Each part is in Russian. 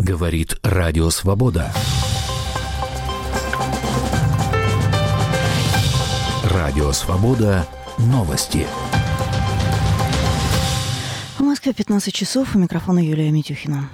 Говорит Радио Свобода. Радио Свобода. Новости. В Москве 15 часов. У микрофона Юлия Митюхина.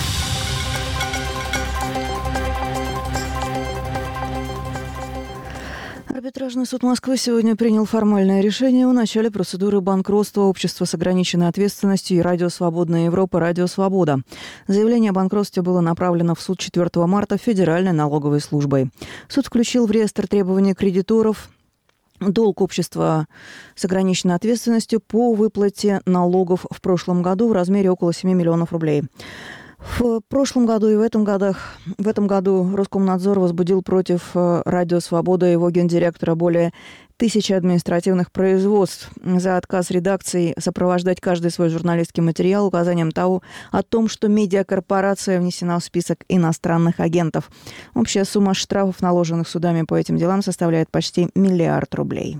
Арбитражный суд Москвы сегодня принял формальное решение о начале процедуры банкротства общества с ограниченной ответственностью и Радио Свободная Европа «Радио Свобода». Заявление о банкротстве было направлено в суд 4 марта Федеральной налоговой службой. Суд включил в реестр требований кредиторов долг общества с ограниченной ответственностью по выплате налогов в прошлом году в размере около 7 миллионов рублей. В прошлом году и в этом году Роскомнадзор возбудил против Радио Свобода и его гендиректора более 1000 административных производств за отказ редакции сопровождать каждый свой журналистский материал указанием о том, что медиакорпорация внесена в список иностранных агентов. Общая сумма штрафов, наложенных судами по этим делам, составляет почти 1 миллиард рублей.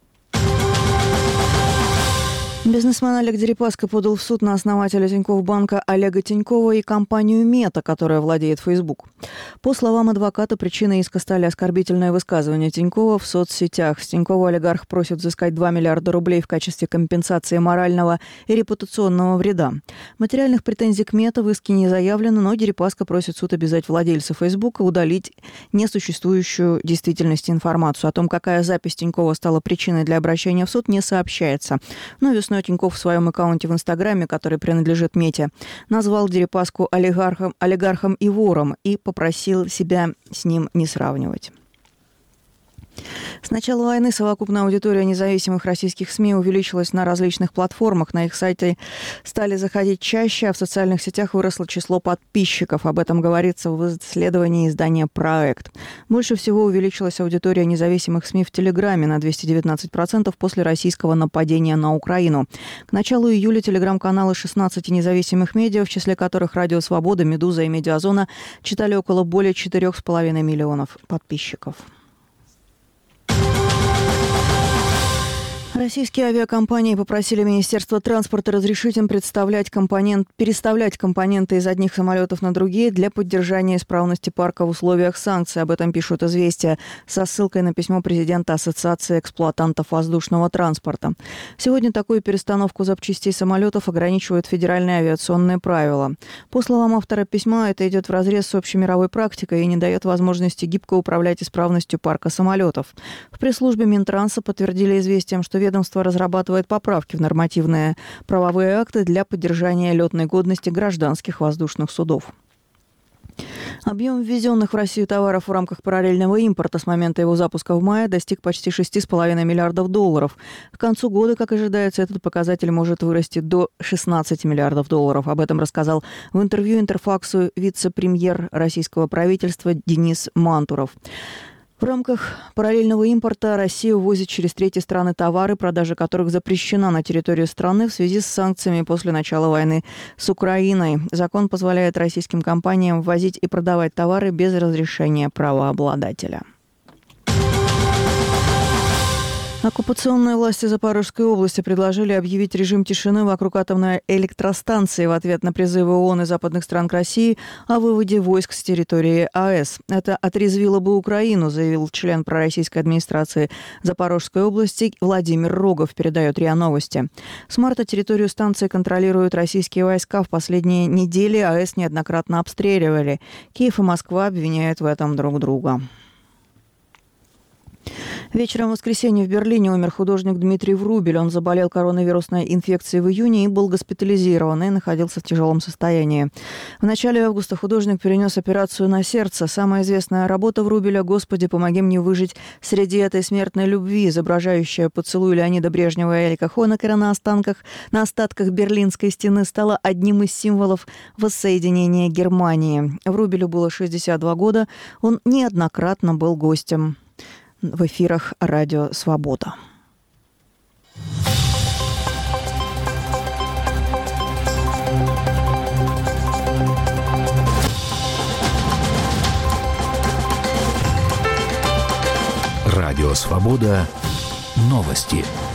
Бизнесмен Олег Дерипаска подал в суд на основателя Тинькофф банка Олега Тинькова и компанию «Мета», которая владеет Facebook. По словам адвоката, причиной иска стали оскорбительные высказывания Тинькова в соцсетях. С Тинькова олигарх просит взыскать 2 миллиарда рублей в качестве компенсации морального и репутационного вреда. Материальных претензий к «Мета» в иске не заявлено, но Дерипаска просит суд обязать владельца Facebook удалить несуществующую действительность информацию. О том, какая запись Тинькова стала причиной для обращения в суд, не сообщается. Но весной Тинькофф в своем аккаунте в Инстаграме, который принадлежит «Мете», назвал Дерипаску олигархом и вором и попросил себя с ним не сравнивать. С начала войны совокупная аудитория независимых российских СМИ увеличилась на различных платформах. На их сайте стали заходить чаще, а в социальных сетях выросло число подписчиков. Об этом говорится в исследовании издания «Проект». Больше всего увеличилась аудитория независимых СМИ в Телеграме на 219% после российского нападения на Украину. К началу июля телеграм-каналы 16 независимых медиа, в числе которых «Радио Свобода», «Медуза» и «Медиазона», читали около более 4,5 миллионов подписчиков. Российские авиакомпании попросили Министерство транспорта разрешить им переставлять компоненты из одних самолетов на другие для поддержания исправности парка в условиях санкций. Об этом пишут «Известия» со ссылкой на письмо президента Ассоциации эксплуатантов воздушного транспорта. Сегодня такую перестановку запчастей самолетов ограничивают федеральные авиационные правила. По словам автора письма, это идет вразрез с общемировой практикой и не дает возможности гибко управлять исправностью парка самолетов. В пресс-службе Минтранса подтвердили «Известиям», что ведомство разрабатывает поправки в нормативные правовые акты для поддержания летной годности гражданских воздушных судов. Объем ввезенных в Россию товаров в рамках параллельного импорта с момента его запуска в мае достиг почти 6,5 миллиардов долларов. К концу года, как ожидается, этот показатель может вырасти до 16 миллиардов долларов. Об этом рассказал в интервью Интерфаксу вице-премьер российского правительства Денис Мантуров. В рамках параллельного импорта Россия увозит через третьи страны товары, продажа которых запрещена на территории страны в связи с санкциями после начала войны с Украиной. Закон позволяет российским компаниям ввозить и продавать товары без разрешения правообладателя. Оккупационные власти Запорожской области предложили объявить режим тишины вокруг атомной электростанции в ответ на призывы ООН и западных стран к России о выводе войск с территории АЭС. Это отрезвило бы Украину, заявил член пророссийской администрации Запорожской области Владимир Рогов, передает РИА Новости. С марта территорию станции контролируют российские войска. В последние недели АЭС неоднократно обстреливали. Киев и Москва обвиняют в этом друг друга. Вечером в воскресенье в Берлине умер художник Дмитрий Врубель. Он заболел коронавирусной инфекцией в июне и был госпитализирован и находился в тяжелом состоянии. В начале августа художник перенес операцию на сердце. Самая известная работа Врубеля «Господи, помоги мне выжить среди этой смертной любви», изображающая поцелуй Леонида Брежнева и Эрика Хонекера на остатках Берлинской стены, стала одним из символов воссоединения Германии. Врубелю было 62 года. Он неоднократно был гостем в эфирах «Радио Свобода». «Радио Свобода». Новости.